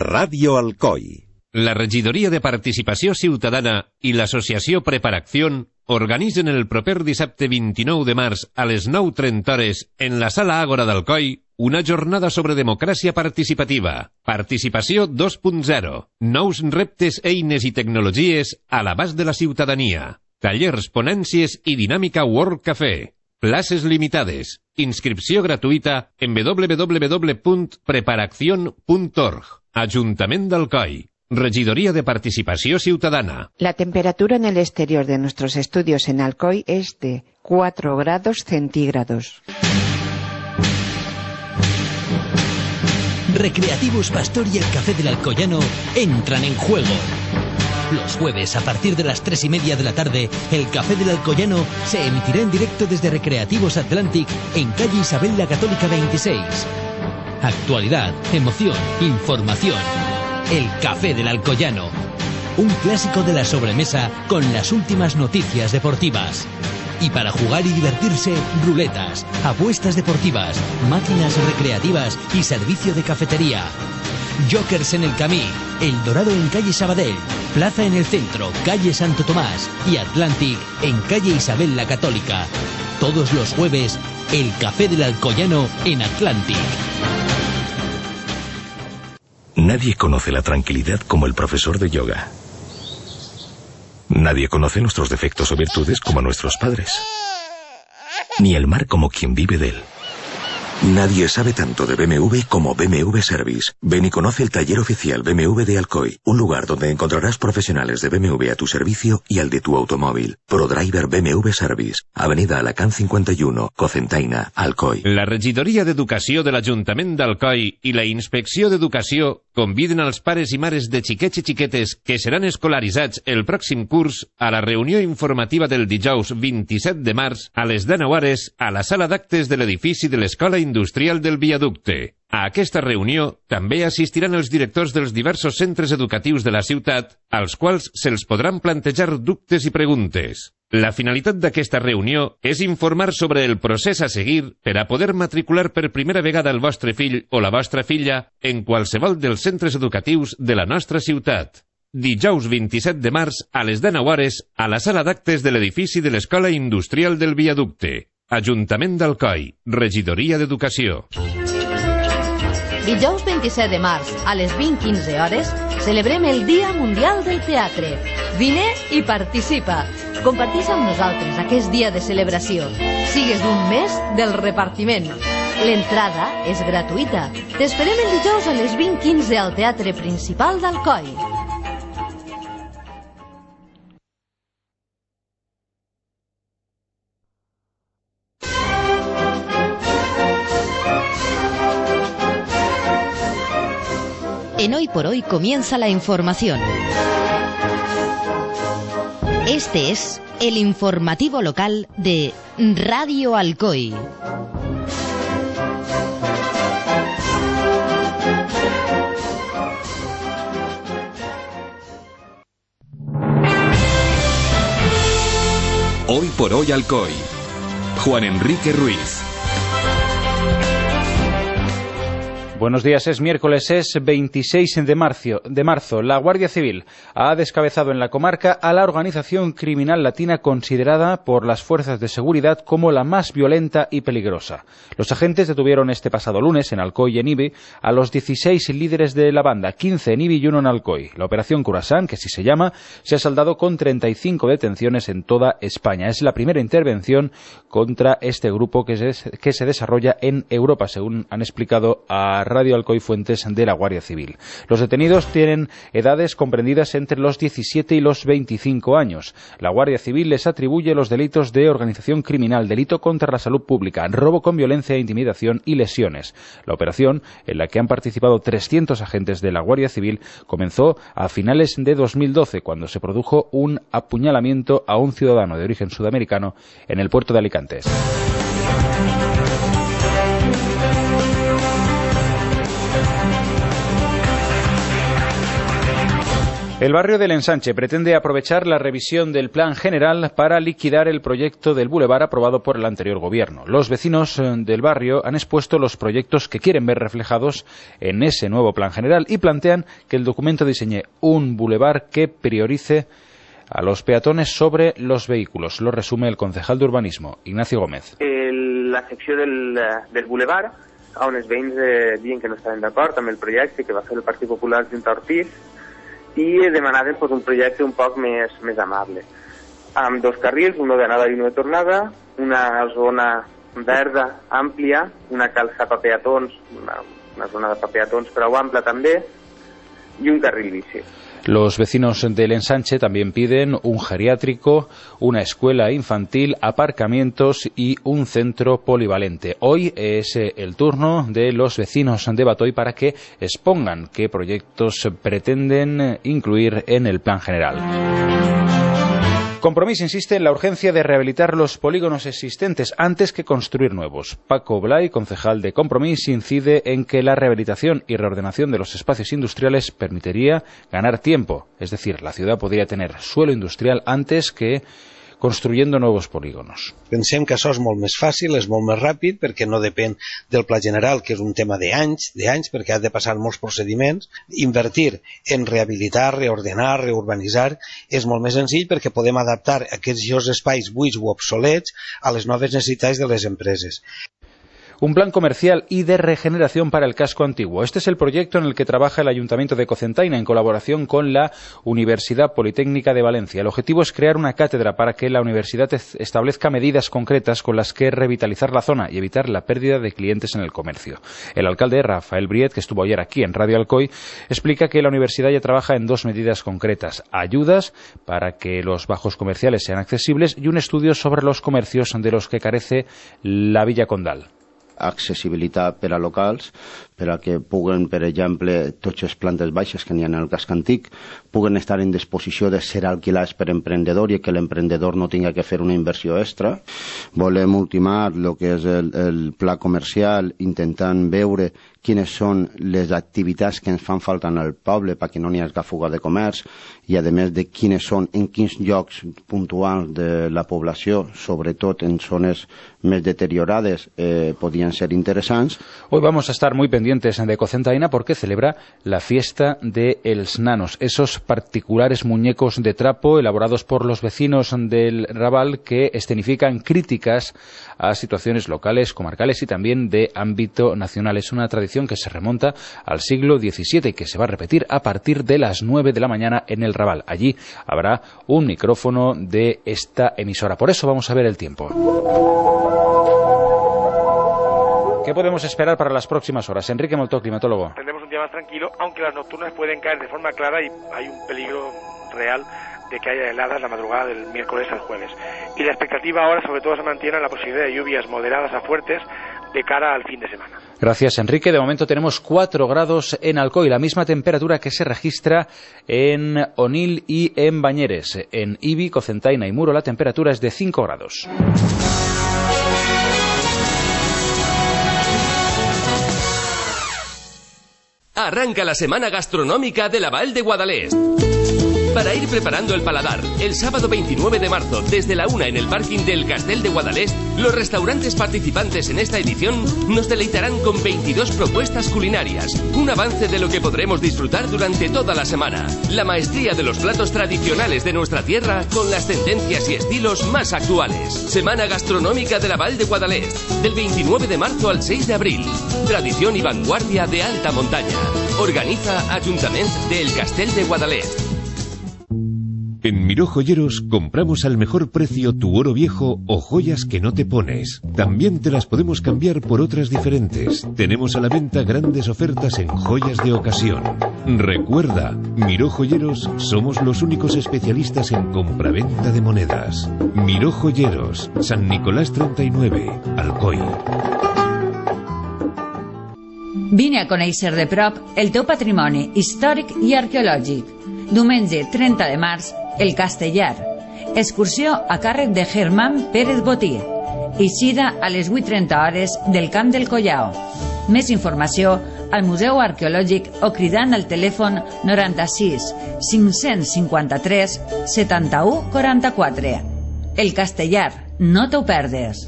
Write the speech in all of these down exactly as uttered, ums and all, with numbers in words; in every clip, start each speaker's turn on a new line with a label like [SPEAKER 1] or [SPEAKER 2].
[SPEAKER 1] Ràdio Alcoi.
[SPEAKER 2] La Regidoria de Participació Ciutadana i l'Associació Preparacción organitzen el proper dissabte vint-i-nou de març a les nou trenta hores en la Sala Àgora d'Alcoi una jornada sobre democràcia participativa. Participació dos punt zero. Nous reptes, eines i tecnologies a l'abast de la ciutadania. Tallers, ponències i dinàmica World Café. Places limitades. Inscripció gratuïta en w w w punt preparacción punt org. Ajuntament d'Alcoi. Regidoria de Participació Ciutadana.
[SPEAKER 3] La temperatura en el exterior de nuestros estudios en Alcoi es de cuatro grados centígrados.
[SPEAKER 4] Recreativos Pastor y el Café del Alcoyano entran en juego. Los jueves, a partir de las tres y media de la tarde, el Café del Alcoyano se emitirá en directo desde Recreativos Atlantic en calle Isabel la Católica veintiséis. Actualidad, emoción, información. El Café del Alcoyano. Un clásico de la sobremesa con las últimas noticias deportivas. Y para jugar y divertirse, ruletas, apuestas deportivas, máquinas recreativas y servicio de cafetería. Jokers en el Camí, El Dorado en calle Sabadell, Plaza en el Centro, calle Santo Tomás y Atlantic en calle Isabel la Católica. Todos los jueves, el Café del Alcoyano en Atlantic.
[SPEAKER 5] Nadie conoce la tranquilidad como el profesor de yoga. Nadie conoce nuestros defectos o virtudes como nuestros padres. Ni el mar como quien vive de él.
[SPEAKER 6] Nadie sabe tanto de B M W como B M W Service. Ven y conoce el taller oficial B M W de Alcoi, un lugar donde encontrarás profesionales de B M W a tu servicio y al de tu automóvil. ProDriver B M W Service, Avenida Alacant cincuenta y uno, Cocentaina, Alcoi.
[SPEAKER 2] La Regidoria d'Educació de l'Ajuntament d'Alcoi i la Inspecció d'Educació conviden als pares i mares de xiquets i xiquetes que seran escolaritzats el pròxim curs a la reunió informativa del dijous vint-i-set de març a les dinou hores a la sala d'actes de l'edifici de l'Escola Industrial del Viaducte. A aquesta reunió també assistiran els directors dels diversos centres educatius de la ciutat, als quals se'ls podran plantejar dubtes i preguntes. La finalitat d'aquesta reunió és informar sobre el procés a seguir per a poder matricular per primera vegada el vostre fill o la vostra filla en qualsevol dels centres educatius de la nostra ciutat. Dijous vint-i-set de març a les dinou hores a la sala d'actes de l'edifici de l'Escola Industrial del Viaducte. Ajuntament d'Alcoi, Regidoria d'Educació.
[SPEAKER 7] Dijous vint-i-set de març, a les vint quinze hores, celebrem el Dia Mundial del Teatre. Vine i participa. Comparteix amb nosaltres aquest dia de celebració. Sigues un mes del repartiment. L'entrada és gratuïta. T'esperem el dijous a les vint quinze al Teatre Principal d'Alcoi.
[SPEAKER 8] En Hoy por Hoy comienza la información. Este es el informativo local de Radio Alcoi.
[SPEAKER 9] Hoy por Hoy Alcoi. Juan Enrique Ruiz.
[SPEAKER 10] Buenos días, es miércoles, es veintiséis de marzo, de marzo. La Guardia Civil ha descabezado en la comarca a la organización criminal latina considerada por las fuerzas de seguridad como la más violenta y peligrosa. Los agentes detuvieron este pasado lunes en Alcoi y en Ibi a los dieciséis líderes de la banda, quince en Ibi y uno en Alcoi. La operación Curasán, que así se llama, se ha saldado con treinta y cinco detenciones en toda España. Es la primera intervención contra este grupo que se, que se desarrolla en Europa, según han explicado a Radio Alcoi fuentes de la Guardia Civil. Los detenidos tienen edades comprendidas entre los diecisiete y los veinticinco años. La Guardia Civil les atribuye los delitos de organización criminal, delito contra la salud pública, robo con violencia, intimidación y lesiones. La operación, en la que han participado trescientos agentes de la Guardia Civil, comenzó a finales de dos mil doce, cuando se produjo un apuñalamiento a un ciudadano de origen sudamericano en el puerto de Alicante. El barrio del Ensanche pretende aprovechar la revisión del Plan General para liquidar el proyecto del bulevar aprobado por el anterior gobierno. Los vecinos del barrio han expuesto los proyectos que quieren ver reflejados en ese nuevo Plan General y plantean que el documento diseñe un bulevar que priorice a los peatones sobre los vehículos. Lo resume el concejal de urbanismo, Ignacio Gómez.
[SPEAKER 1] El, la secció del, del bulevar, on els veïns eh, diuen que no estaven d'acord amb el projecte que va fer el Partit Popular junto a Ortiz, i demanaven pues, un projecte un poc més, més amable, amb dos carrils, un d'anada i un de tornada, una zona verda àmplia, una calçada per peatons, una, una zona de peatons prou ampla també, i un carril bici.
[SPEAKER 10] Los vecinos del Ensanche también piden un geriátrico, una escuela infantil, aparcamientos y un centro polivalente. Hoy es el turno de los vecinos de Batoy para que expongan qué proyectos pretenden incluir en el Plan General. Compromís insiste en la urgencia de rehabilitar los polígonos existentes antes que construir nuevos. Paco Blay, concejal de Compromís, incide en que la rehabilitación y reordenación de los espacios industriales permitiría ganar tiempo. Es decir, la ciudad podría tener suelo industrial antes que construyendo nuevos polígonos.
[SPEAKER 11] Pensem que això és molt més fàcil, és molt més ràpid, perquè no depèn del Pla General, que és un tema d'anys, d'anys, perquè ha de passar molts procediments. Invertir en rehabilitar, reordenar, reurbanitzar, és molt més senzill perquè podem adaptar aquests espais buits o obsolets a les noves necessitats de les empreses.
[SPEAKER 10] Un plan comercial y de regeneración para el casco antiguo. Este es el proyecto en el que trabaja el Ayuntamiento de Cocentaina en colaboración con la Universidad Politécnica de Valencia. El objetivo es crear una cátedra para que la universidad establezca medidas concretas con las que revitalizar la zona y evitar la pérdida de clientes en el comercio. El alcalde Rafael Briet, que estuvo ayer aquí en Radio Alcoy, explica que la universidad ya trabaja en dos medidas concretas: ayudas para que los bajos comerciales sean accesibles y un estudio sobre los comercios de los que carece la Villa Condal.
[SPEAKER 12] Accessibilitat per a locals, per a que puguen, per exemple, tots les plantes baixes que n'hi ha en el casc antic, puguen estar en disposició de ser alquilats per emprendedor i que l'emprendedor no tinga que fer una inversió extra. Volem ultimar el que és el, el pla comercial, intentant veure quines són les activitats que ens fan falta en el poble perquè no n'hi hagi fuga de comerç i, a més, de quines són, en quins llocs puntuals de la població, sobretot en zones més deteriorades, eh, podien ser interesants.
[SPEAKER 10] Hoy vamos a estar muy pendientes de Cocentaina porque celebra la fiesta de Els Nanos, esos particulares muñecos de trapo elaborados por los vecinos del Raval que escenifican críticas a situaciones locales, comarcales y también de ámbito nacional. Es una tradición que se remonta al siglo diecisiete y que se va a repetir a partir de las nueve de la mañana en el Raval. Allí habrá un micrófono de esta emisora. Por eso vamos a ver el tiempo. ¿Qué podemos esperar para las próximas horas? Enrique Moltó, climatólogo.
[SPEAKER 13] Tendremos un día más tranquilo, aunque las nocturnas pueden caer de forma clara y hay un peligro real de que haya heladas la madrugada del miércoles al jueves. Y la expectativa ahora sobre todo se mantiene en la posibilidad de lluvias moderadas a fuertes de cara al fin de semana.
[SPEAKER 10] Gracias, Enrique. De momento tenemos cuatro grados en Alcoy, la misma temperatura que se registra en Onil y en Bañeres. En Ibi, Cocentaina y Muro la temperatura es de cinco grados.
[SPEAKER 14] Arranca la semana gastronómica de la Val de Guadalest. Para ir preparando el paladar, el sábado veintinueve de marzo, desde la una en el parking del Castel de Guadalest, los restaurantes participantes en esta edición nos deleitarán con veintidós propuestas culinarias, un avance de lo que podremos disfrutar durante toda la semana. La maestría de los platos tradicionales de nuestra tierra con las tendencias y estilos más actuales. Semana gastronómica de la Val de Guadalest, del veintinueve de marzo al seis de abril. Tradición y vanguardia de alta montaña. Organiza Ayuntamiento del Castel de Guadalest.
[SPEAKER 2] En Miró Joyeros compramos al mejor precio tu oro viejo o joyas que no te pones. También te las podemos cambiar por otras diferentes. Tenemos a la venta grandes ofertas en joyas de ocasión. Recuerda, Miró Joyeros somos los únicos especialistas en compraventa de monedas. Miró Joyeros, San Nicolás treinta y nueve, Alcoy.
[SPEAKER 15] Vine a conèixer de prop el teu patrimoni històric i arqueològic. Diumenge trenta de març, el Castellar. Excursió a càrrec de Germán Pérez Botí. Eixida a les vuit i trenta hores del Camp del Collao. Més informació al Museu Arqueològic o cridant al telèfon noranta-sis cinc-cents cinquanta-tres setanta-u quaranta-quatre. El Castellar, no t'ho perdes.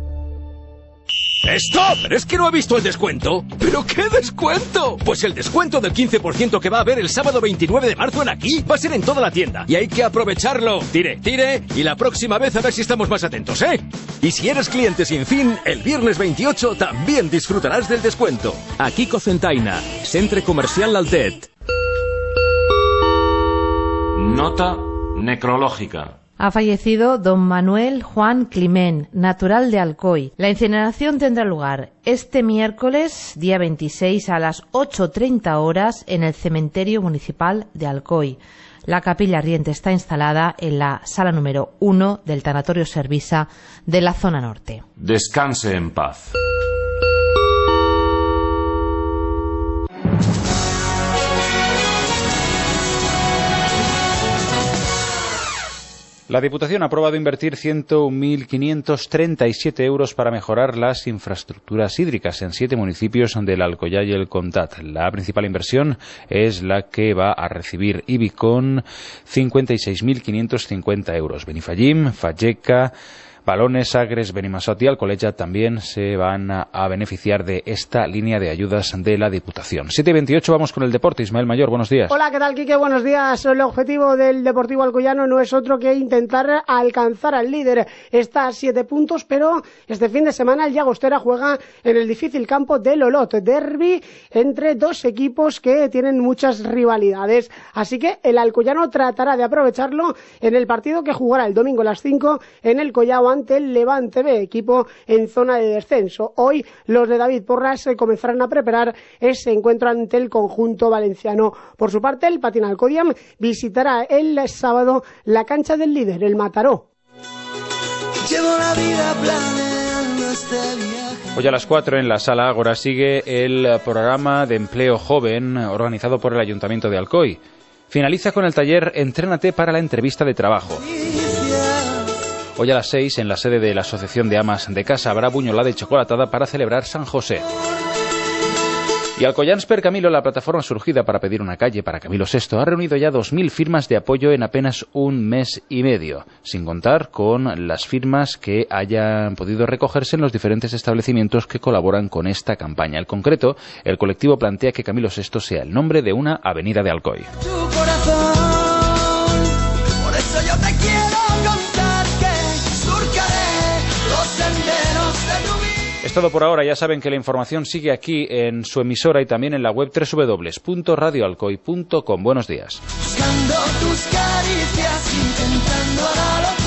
[SPEAKER 16] ¡Stop! ¿Pero es que no ha visto el descuento? ¿Pero qué descuento? Pues el descuento del quince por ciento que va a haber el sábado veintinueve de marzo en Aquí va a ser en toda la tienda y hay que aprovecharlo. Tire, tire y la próxima vez a ver si estamos más atentos, ¿eh? Y si eres cliente sin fin, el viernes veintiocho también disfrutarás del descuento. Aquí Cocentaina, Centre Comercial L'Altet.
[SPEAKER 2] Nota necrológica.
[SPEAKER 7] Ha fallecido don Manuel Juan Climent, natural de Alcoy. La incineración tendrá lugar este miércoles, día veintiséis, a las ocho treinta horas en el cementerio municipal de Alcoy. La capilla ardiente está instalada en la sala número uno del tanatorio Servisa de la zona norte.
[SPEAKER 2] Descanse en paz.
[SPEAKER 10] La Diputación ha aprobado invertir ciento un mil quinientos treinta y siete euros para mejorar las infraestructuras hídricas en siete municipios del Alcoyá y el Comtat. La principal inversión es la que va a recibir Ibi con cincuenta y seis mil quinientos cincuenta euros. Benifallim, Fageca, Balones, Agres, Benimassot y Alcoleja también se van a, a beneficiar de esta línea de ayudas de la Diputación. siete y veintiocho, vamos con el deporte. Ismael Mayor, buenos días.
[SPEAKER 17] Hola, ¿qué tal, Quique? Buenos días. El objetivo del Deportivo Alcoyano no es otro que intentar alcanzar al líder. Está a siete puntos, pero este fin de semana el Llagostera juega en el difícil campo del Olot. Derbi entre dos equipos que tienen muchas rivalidades. Así que el Alcoyano tratará de aprovecharlo en el partido que jugará el domingo a las cinco en el Collao ante el Levante B, equipo en zona de descenso. Hoy los de David Porras se comenzarán a preparar ese encuentro ante el conjunto valenciano. Por su parte, el Patin Alcodiam visitará el sábado la cancha del líder, el Mataró.
[SPEAKER 18] Llevo la vida planeando este viaje.
[SPEAKER 10] Hoy a las cuatro en la Sala Ágora sigue el programa de empleo joven organizado por el Ayuntamiento de Alcoy. Finaliza con el taller Entrénate para la entrevista de trabajo. Hoy a las seis, en la sede de la Asociación de Amas de Casa, habrá buñolada y chocolatada para celebrar San José. Y Alcoyans per Camilo, la plataforma surgida para pedir una calle para Camilo sexto, ha reunido ya dos mil firmas de apoyo en apenas un mes y medio, sin contar con las firmas que hayan podido recogerse en los diferentes establecimientos que colaboran con esta campaña. En concreto, el colectivo plantea que Camilo sexto sea el nombre de una avenida de Alcoy.
[SPEAKER 18] Tu corazón, por eso yo te quiero contar.
[SPEAKER 10] Es todo por ahora. Ya saben que la información sigue aquí en su emisora y también en la web doble u doble u doble u punto radio alcoy punto com. Buenos días.
[SPEAKER 18] Buscando tus caricias, intentando a la locura.